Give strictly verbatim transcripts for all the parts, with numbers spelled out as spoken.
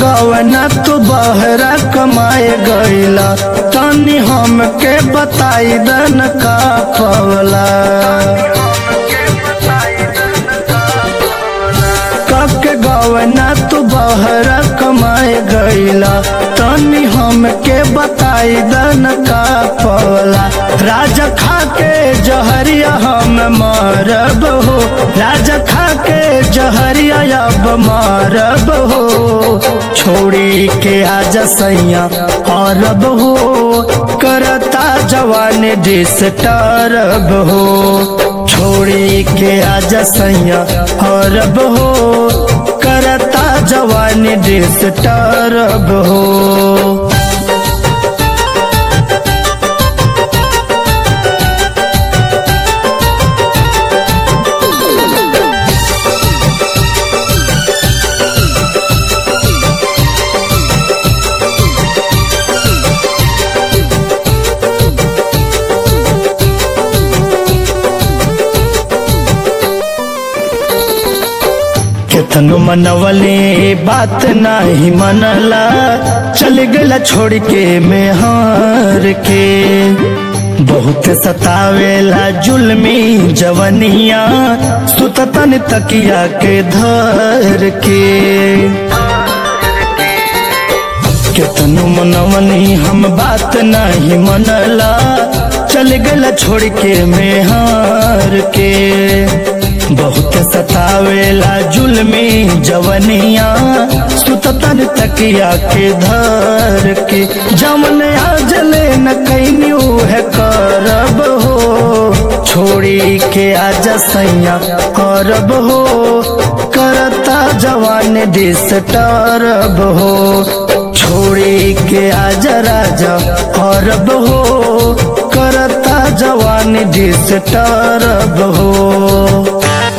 गवना तू बहरा कमाए गईला, तनी हमके बताई दन का पवला। कके गवना तू बहरा कमाए गईला, तनी हमके बताई दन का पवला। राजा खा के जहरिया हम मारब हो, राजा खा के जहरिया अब मारब हो। छोड़ी के आजा सैया अरब हो, करता जवान डिस्टर्ब हो। छोड़ी के आजा सैया अरब हो, करता जवान डिस्टर्ब हो। केतनो मनवले बात नाही मनला, चल गला छोड़ के में हार के। बहुत सतावेला जुल्मी जवनिया, सुततन तकिया के धर के। केतनो मनवनी हम बात नहीं मनला, चल गला छोड़ के में हार के। बहुत सतावेला जुल्मी जवनिया, सुततन तकिया के धर के। जमन आजले न कैन्यू है करब हो, छोड़ी के आजा सैया अरब हो, करता जवान डिस्टर्ब हो। छोड़ी के आजा राजा अरब हो, करता जवान डिस्टर्ब हो।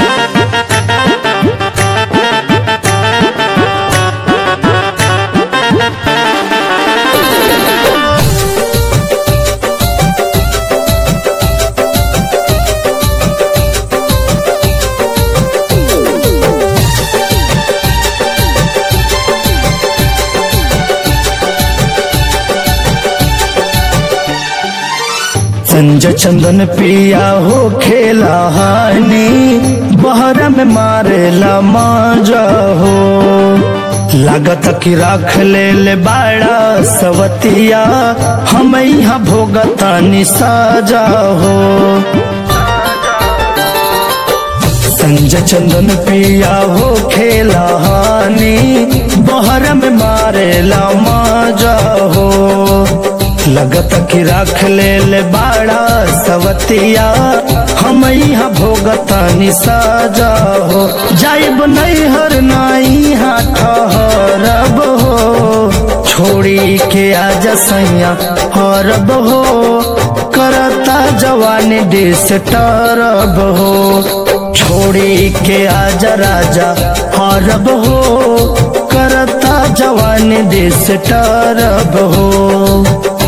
संजय चंदन पिया हो खेला हानी, बहरा में मारेला मांजा हो। लागत कि राख ले ले बाड़ा सवतिया, हम यहाँ भोगतानी साजा हो। संजय चंदन पिया हो खेला हानी, बहरा में मारेला मांजा हो। लगत कि राख ले ले बाड़ा सवतिया, हम यहाँ भोगतानी साजा हो। जाइब नैहर नाई हाँ ठहरब हो, छोड़ी के आजा सैया अरब हो, करता जवान डिस्टर्ब हो। छोड़ी के आजा राजा अरब हो, करता जवान डिस्टर्ब हो।